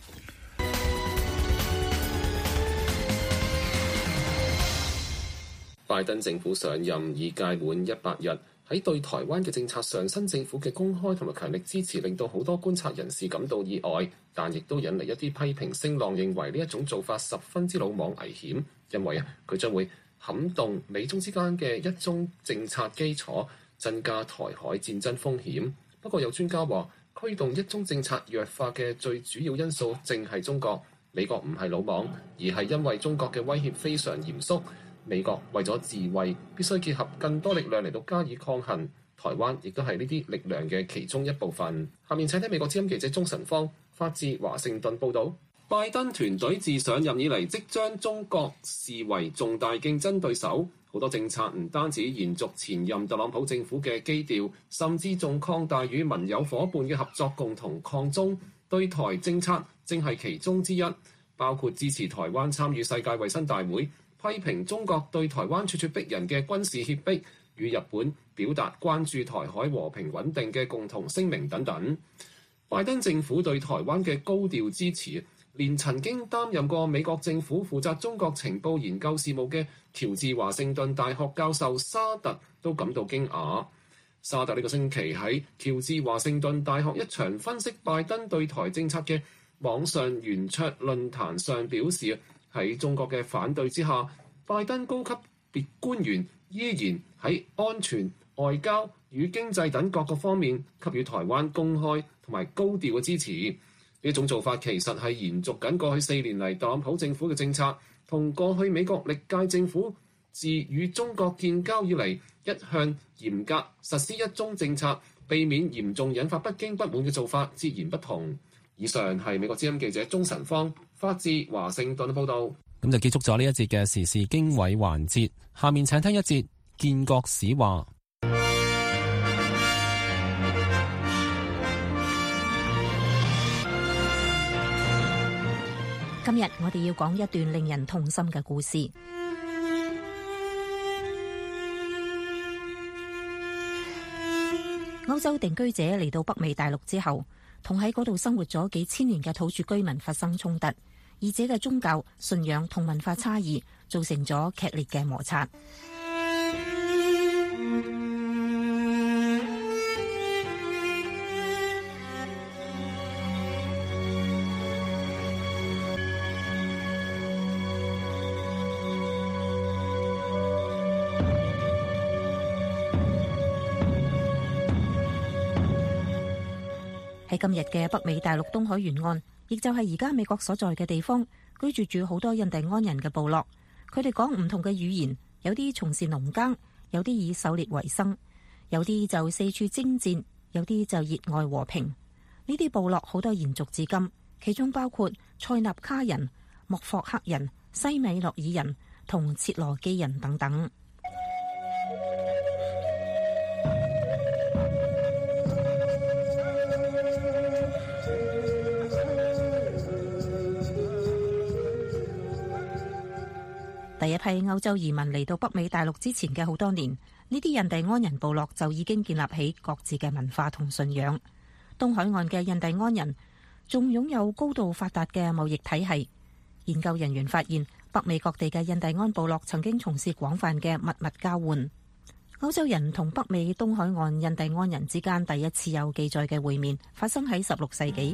拜登政府上任已屆滿100日，喺對台灣嘅政策上，新政府嘅公開同埋強力支持令到好多觀察人士感到意外，但亦都引嚟一啲批評聲浪，認為呢一種做法十分之魯莽危險，因為佢將會撼動美中之間嘅一中政策基礎，增加台海戰爭風險。不過有專家話，驅動一中政策弱化嘅最主要因素正係中國。美國唔係魯莽，而係因為中國嘅威脅非常嚴肅。美國為咗自衛，必須結合更多力量嚟到加以抗衡。台灣亦都係呢啲力量嘅其中一部分。下面請聽美國之音記者鐘晨芳發自華盛頓報導。拜登團隊自上任以嚟，即將中國視為重大競爭對手，好多政策唔單止延續前任特朗普政府嘅基調，甚至仲擴大與盟友伙伴嘅合作，共同抗中。對台政策正係其中之一，包括支持台灣參與世界衛生大會，批評中國對台灣咄咄逼人嘅軍事脅迫，與日本表達關注台海和平穩定嘅共同聲明等等。拜登政府對台灣嘅高調支持，連曾經擔任過美國政府負責中國情報研究事務嘅喬治華盛頓大學教授沙特都感到驚訝。沙特呢個星期喺喬治華盛頓大學一場分析拜登對台政策嘅網上圓桌論壇上表示，喺中國嘅反對之下，拜登高級別官員依然喺安全、外交與經濟等各個方面給予台灣公開同埋高調嘅支持。呢種做法其實係延續緊過去4年嚟特朗普政府嘅政策，同過去美國歷屆政府自與中國建交以嚟一向嚴格實施一中政策，避免嚴重引發北京不滿嘅做法截然不同。以上係美國之音記者鐘晨芳發自華盛頓報導。 咁就結束咗呢一節嘅時事經緯環節，下面請聽一節建國史話。 今日我哋要講一段令人痛心嘅故事。歐洲定居者嚟到北美大陸之後，同喺嗰度生活咗幾千年嘅土著居民發生衝突，二者嘅宗教、信仰同文化差異造成咗劇烈嘅摩擦。喺今日嘅北美大陸東海沿岸，亦就係而家美國所在嘅地方，居住住好多印第安人嘅部落。佢哋講唔同嘅語言，有啲從事農耕，有啲以狩獵為生，有啲就四處征戰，有啲就熱愛和平。呢啲部落好多延續至今，其中包括塞納卡人、莫霍克人、西米諾爾人同切羅基人等等。第一批歐洲移民嚟到北美大陸之前嘅好多年，呢啲印第安人部落就已經建立起各自嘅文化同信仰。東海岸嘅印第安人仲擁有高度發達嘅貿易體系。研究人員發現，北美各地嘅印第安部落曾經從事廣泛嘅物交換。歐洲人同北美東海岸印第安人之間第一次有記載嘅會面，發生喺16世紀。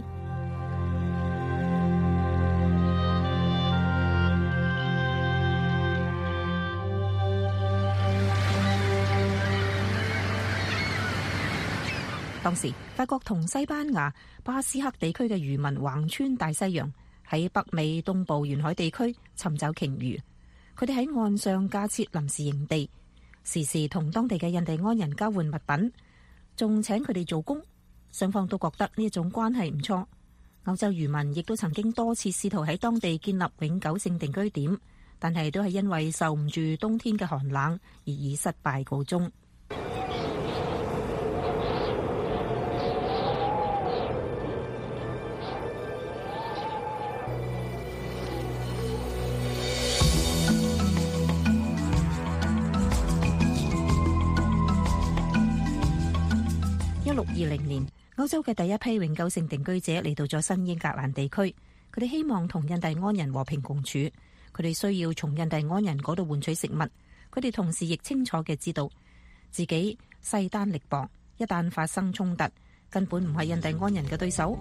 當時法國同西班牙巴斯克地區嘅漁民橫穿大西洋，喺北美東部沿海地區尋找鯨魚。佢哋喺岸上架設臨時營地，時時同當地嘅印第安人交換物品，仲請佢哋做工。雙方都覺得呢一種關係唔錯。歐洲漁民亦都曾經多次試圖喺當地建立永久性定居點，但係都係因為受唔住冬天嘅寒冷而以失敗告終。1620年，歐洲嘅第一批永久性定居者嚟到咗新英格蘭地區，佢哋希望同印第安人和平共處，佢哋需要從印第安人嗰度換取食物，佢哋同時亦清楚嘅知道自己勢單力薄，一旦發生衝突，根本唔係印第安人嘅對手。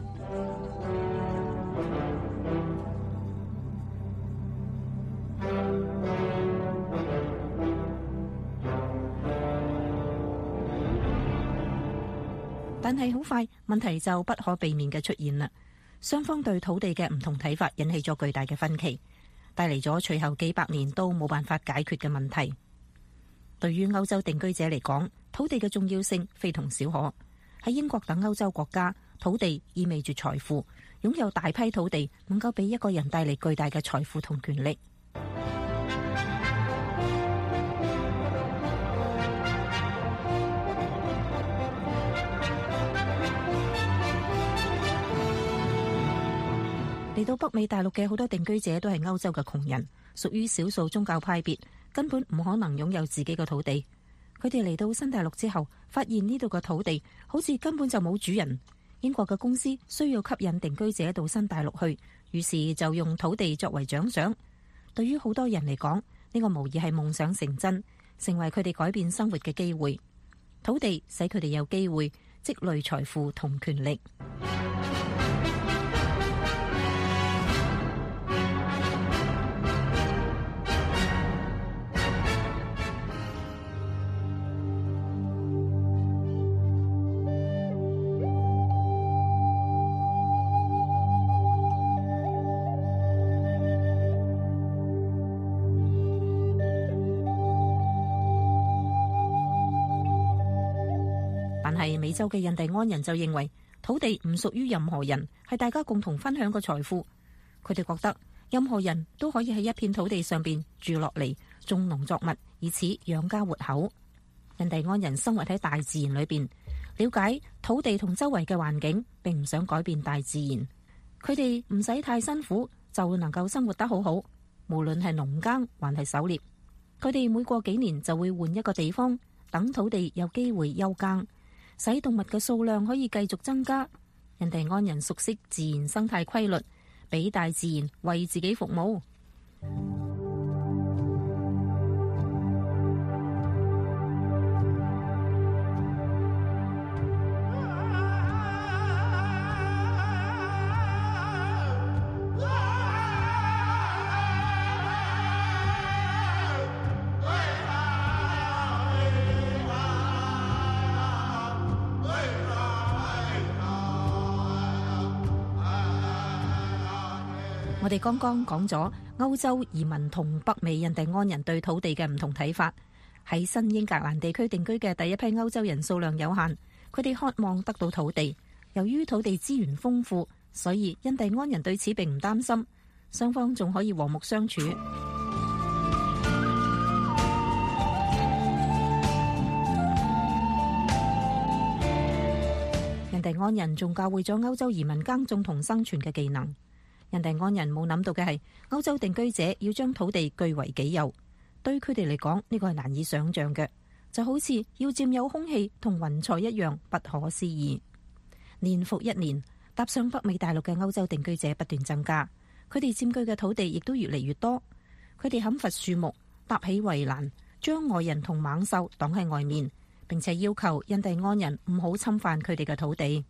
但係好快，問題就不可避免嘅出現啦。雙方對土地嘅唔同睇法引起咗巨大嘅分歧，帶嚟咗隨後幾百年都冇辦法解決嘅問題。對於歐洲定居者嚟講，土地嘅重要性非同小可。喺英國等歐洲國家，土地意味住財富，擁有大批土地能夠俾一個人帶嚟巨大嘅財富同權力。嚟到北美大陸嘅好多定居者都係歐洲嘅窮人，屬於少數宗教派別，根本唔可能擁有自己嘅土地。佢哋嚟到新大陸之後，發現呢度嘅土地好似根本就冇主人。英國嘅公司需要吸引定居者到新大陸去，於是就用土地作為獎賞。對於好多人嚟講，呢個無疑係夢想成真，成為佢哋改變生活嘅機會。土地使佢哋有機會積累財富同權力。但係美洲嘅印第安人就認為土地唔屬於任何人，係大家共同分享嘅財富。佢哋覺得任何人都可以喺一片土地上邊住落嚟，種農作物，以此養家活口。印第安人生活喺大自然裏邊，了解土地同周圍嘅環境，並唔想改變大自然。佢哋唔使太辛苦，就會能夠生活得好好。無論係農耕還係狩獵，佢哋每過幾年就會換一個地方，等土地有機會休耕，使動物嘅數量可以繼續增加。印第安人熟悉自然生態規律，俾大自然為自己服務。我哋剛剛講咗歐洲移民同北美印第安人對土地嘅唔同睇法。喺新英格蘭地區定居嘅第一批歐洲人數量有限，佢哋渴望得到土地。由於土地資源豐富，所以印第安人對此並唔擔心，雙方仲可以和睦相處。印第安人仲教會咗歐洲移民耕種同生存嘅技能。印第安人冇諗到嘅係，歐洲定居者要將土地據為己有，對佢哋嚟講呢個係難以想象嘅，就好似要佔有空氣同雲彩一樣不可思議。年復一年，踏上北美大陸嘅歐洲定居者不斷增加，佢哋佔據嘅土地亦都越嚟越多。佢哋砍伐樹木，搭起圍欄，將外人同猛獸擋喺外面，並且要求印第安人唔好侵犯佢哋嘅土地。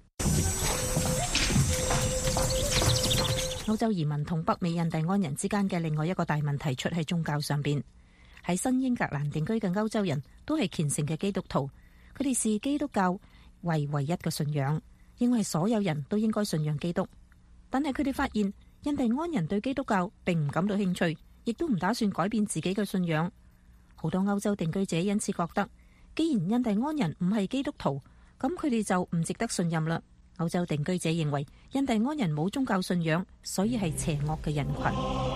歐洲移民同北美印第安人之間嘅另外一個大問題出喺宗教上邊。喺新英格蘭定居嘅歐洲人都係虔誠嘅基督徒，佢哋視基督教為唯一嘅信仰，認為所有人都應該信仰基督。但係佢哋發現印第安人對基督教並唔感到興趣，亦都唔打算改變自己嘅信仰。好多歐洲定居者因此覺得，既然印第安人唔係基督徒，咁佢哋就唔值得信任啦。歐洲定居者認為印第安人冇宗教信仰，所以係邪惡嘅人群。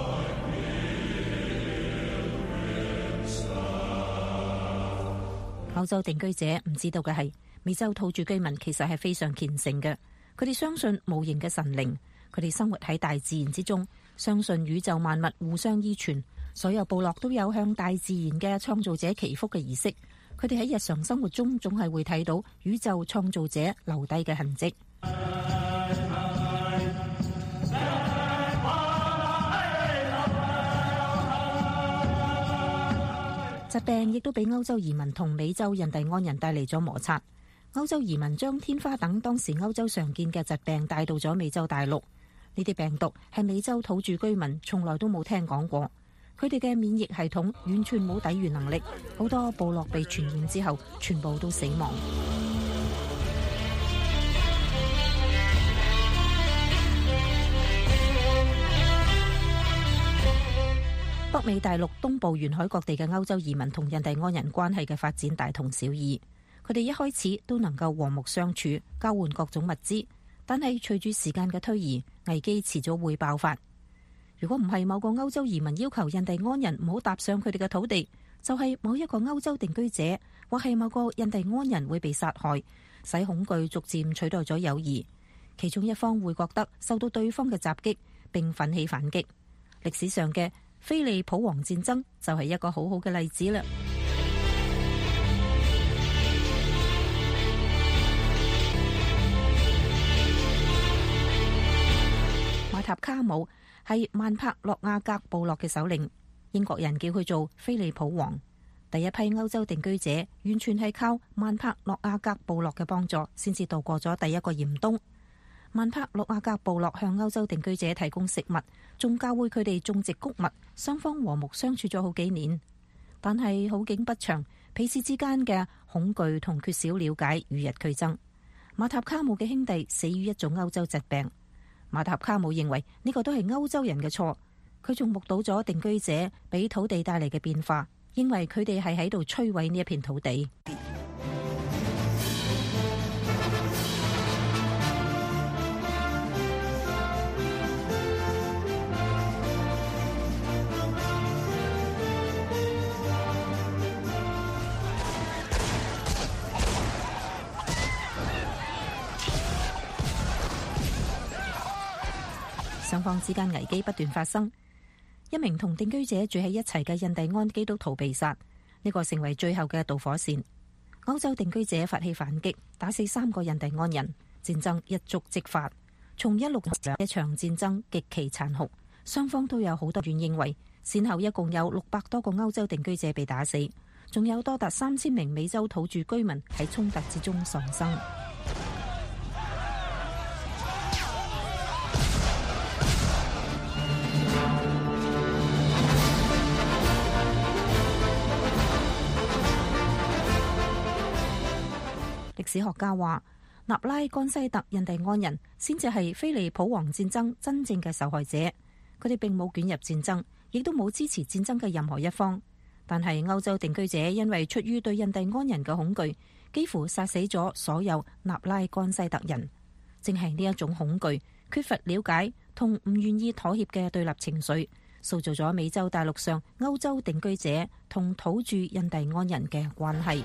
歐洲定居者唔知道嘅係，美洲土著居民其實係非常虔誠嘅，佢哋相信無形嘅神靈，佢哋生活喺大自然之中，相信宇宙萬物互相依存，所有部落都有向大自然嘅創造者祈福嘅儀式。佢哋喺日常生活中總係會睇到宇宙創造者留低嘅痕跡。疾病亦都俾歐洲移民同美洲印第安人帶嚟咗摩擦。歐洲移民將天花等當時歐洲常見嘅疾病帶到咗美洲大陸，呢啲病毒係美洲土著居民從來都冇聽講過。佢哋嘅免疫系統完全冇抵禦能力，好多部落被傳染之後，全部都死亡。北美大陸東部沿海各地嘅歐洲移民同印第安人關係嘅發展大同小異，佢哋一開始都能夠和睦相處，交換各種物資，但係隨住時間嘅推移，危機遲早會爆發。如果唔係某個歐洲移民要求印第安人唔好踏上佢哋嘅土地，就係某一個歐洲定居者或係某個印第安人會被殺害，使恐懼逐漸取代咗友誼。其中一方會覺得受到對方嘅襲擊，並奮起反擊。歷史上嘅菲利普王戰爭就係一個好好嘅例子啦。馬塔卡姆係曼帕洛亞格部落嘅首領，英國人叫佢做菲利普王。第一批歐洲定居者完全係靠曼帕洛亞格部落嘅幫助，先至度過咗第一個嚴冬。曼帕洛亞格部落向歐洲定居者提供食物，仲教會佢哋種植穀物，雙方和睦相處咗好幾年。但係好景不長，彼此之間嘅恐懼同缺少了解與日俱增。馬塔卡姆嘅兄弟死於一種歐洲疾病。馬塔卡姆認為呢個都係歐洲人嘅錯，佢仲目睹咗定居者俾土地帶嚟嘅變化，認為佢哋係喺度摧毀呢一片土地。雙方之間危機不斷發生，一名同定居者住喺一齊嘅印第安基督徒被殺，呢個成為最後嘅導火線。歐洲定居者發起反擊，打死3個印第安人，戰爭一觸即發。從16一場戰爭極其殘酷，雙方都有好多人認為，先後一共有600多個歐洲定居者被打死，仲有多達3000名美洲土著居民喺衝突之中喪生。歷史學家話，納拉干西特印第安人先至係菲利普王戰爭真正嘅受害者，佢哋並冇捲入戰爭，亦都冇支持戰爭嘅任何一方。但係歐洲定居者因為出於對印第安人嘅恐懼，幾乎殺死咗所有納拉干西特人。正係呢一種恐懼、缺乏了解同唔願意妥協嘅對立情緒，塑造咗美洲大陸上歐洲定居者同土著印第安人嘅關係。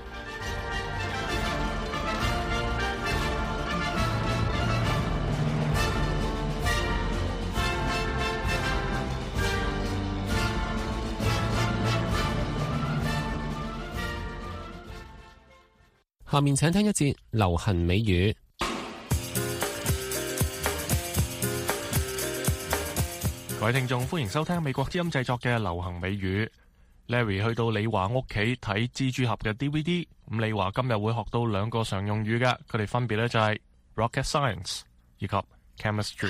下面請聽一節流行美語。 各位聽眾，歡迎收聽美國之音製作嘅流行美語。Larry 去到李華屋企睇蜘蛛俠嘅 DVD， 咁李華今日會學到2個常用語嘅，佢哋分別咧就係 rocket science 以及 chemistry。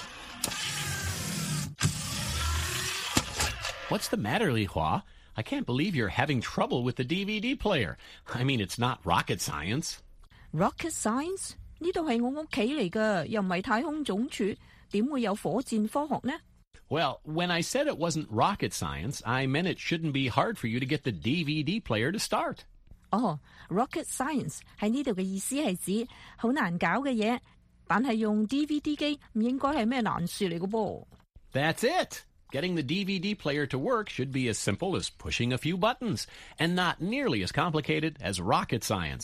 What's the matter, Li Hua? I can't believe you're having trouble with the DVD player. I mean, it's not rocket science. Rocket science？ 呢度係我屋企嚟㗎，又唔係太空總署，點會有火箭科學呢？ Well, when I said it wasn't rocket science, I meant it shouldn't be hard for you to get the DVD player to start. Rocket science 喺呢度嘅意思係指好難搞嘅嘢，但係用 DVD 機唔應該係咩難事嚟嘅噃。 That's it. Getting the DVD player to work should be as simple as pushing a few buttons, and not nearly as complicated as rocket science.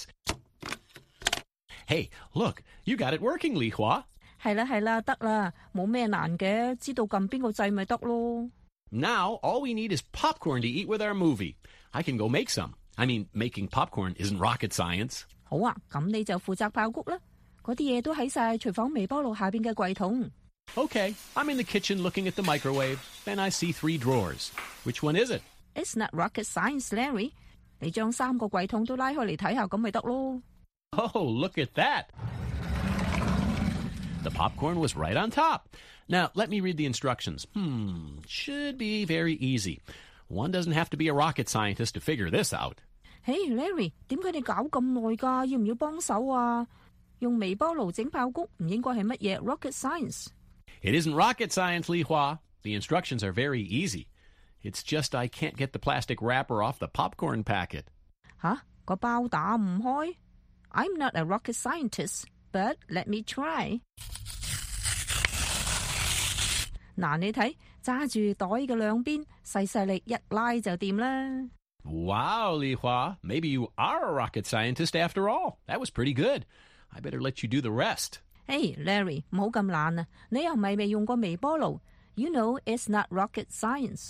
Hey, look, you got it working, Li Hua. 係啦，得啦，冇咩難嘅，知道撳邊個掣咪得咯。 Now, all we need is popcorn to eat with our movie. I can go make some. I mean, making popcorn isn't rocket science. 好啊，咁你就負責爆谷啦。嗰啲嘢都喺晒廚房微波爐下邊嘅櫃桶。 Okay, I'm in the kitchen looking at the microwave, and I see 3 drawers. Which one is it? It's not rocket science, Larry. 你將3個櫃桶都拉開嚟睇下，咁咪得咯。 Oh, look at that. The popcorn was right on top. Now, let me read the instructions. Should be very easy. One doesn't have to be a rocket scientist to figure this out. Hey, Larry, 點解你搞咁耐㗎？要唔要幫手啊？用微波爐整爆谷唔應該係乜嘢 rocket science？ It isn't rocket science, Li Hua. The instructions are very easy. It's just I can't get the plastic wrapper off the popcorn packet. 吓，個包打唔開？ I'm not a rocket scientist, but let me try. 嗱，你睇，揸住袋嘅兩邊，細力一拉就掂啦。 Wow, Li Hua. Maybe you are a rocket scientist after all. That was pretty good. I better let you do the rest. Hey, Larry, 唔好咁懶啊！你又唔係未用過微波爐 ？You know it's not rocket science.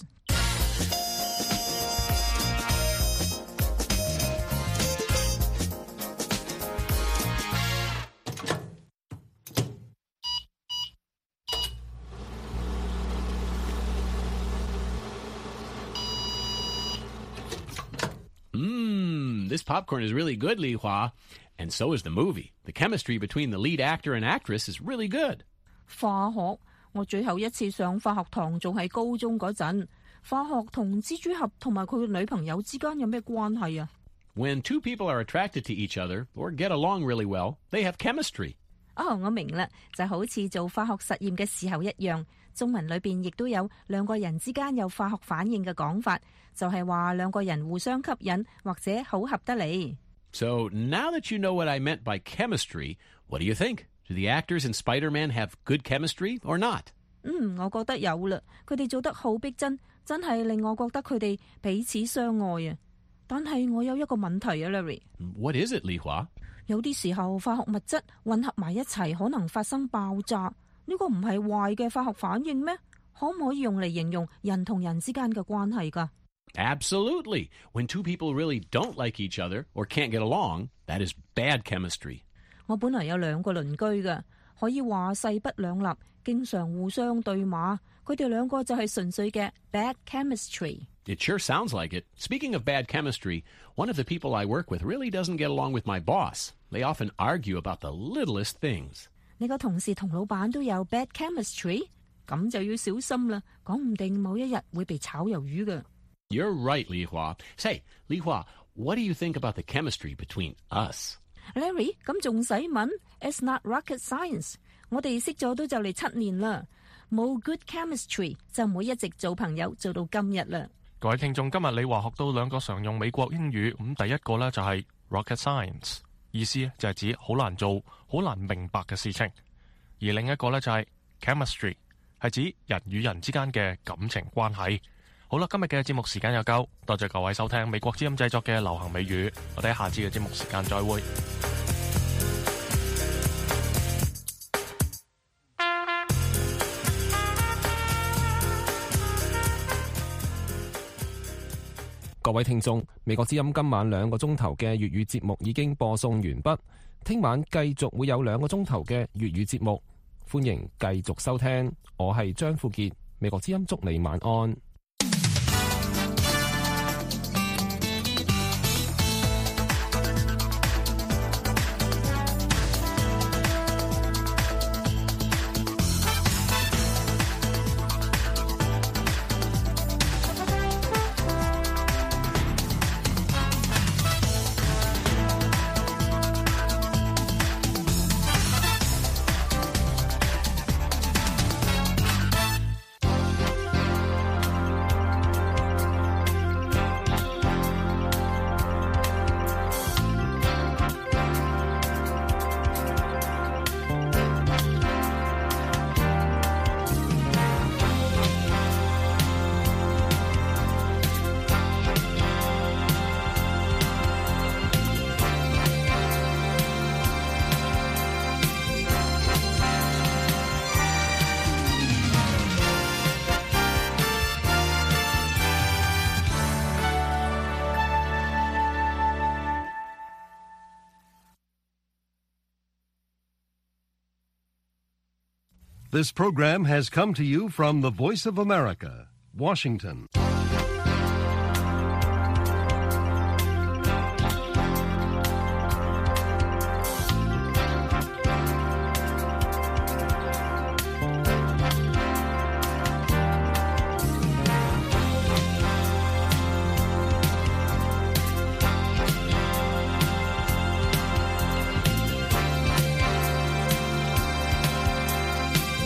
This popcorn is really good, Li Hua. And so is the movie. The chemistry between the lead actor and actress is really good. 化學，我最後一次上化學堂仲係高中嗰陣。化學同蜘蛛俠同埋佢嘅女朋友之間有咩關係啊？ When 2 people are attracted to each other or get along really well, they have chemistry. 我明啦，就好似做化學實驗嘅時候一樣。中文裏邊亦都有兩個人之間有化學反應嘅講法，就係話兩個人互相吸引或者好合得嚟。 So now that you know what I meant by chemistry, what do you think? Do the actors in Spider-Man have good chemistry or not? 我覺得有啦，佢哋做得好逼真，真係令我覺得佢哋彼此相愛啊！但係我有一個問題啊 ，Larry。 What is it, Li Hua? 有啲時候化學物質混合埋一齊，可能發生爆炸。呢個唔係壞嘅化學反應咩？可唔可以用嚟形容人同人之間嘅關係㗎？ Absolutely. When 2 people really don't like each other or can't get along, that is bad chemistry. 我本來有2個鄰居㗎，可以話勢不兩立，經常互相對罵。佢哋2個就係純粹嘅 bad chemistry。 It sure sounds like it. Speaking of bad chemistry, one of the people I work with really doesn't get along with my boss. They often argue about the littlest things. 你個同事同老闆都有 bad chemistry， 咁就要小心啦，講唔定某一日會被炒魷魚㗎。 You're right, Li Hua. Say, Li Hua, what do you think about the chemistry between us? Larry, 咁仲使問 ？It's not rocket science。我哋識咗都就嚟7年啦，冇 good chemistry 就唔會一直做朋友做到今日啦。 各位聽眾，今日你話學到2個常用美國英語，咁第一個呢就係 rocket science， 意思就係指好難做、好難明白嘅事情；而另一個呢就係 chemistry， 係指人與人之間嘅感情關係。好啦，今日嘅節目時間又夠，多謝各位收聽美國之音製作嘅流行美語，我哋下次嘅節目時間再會。 各位聽眾，美國之音今晚2個鐘頭嘅粵語節目已經播送完畢，聽晚繼續會有2個鐘頭嘅粵語節目，歡迎繼續收聽。我係張富傑，美國之音祝你晚安。 This program has come to you from the Voice of America, Washington.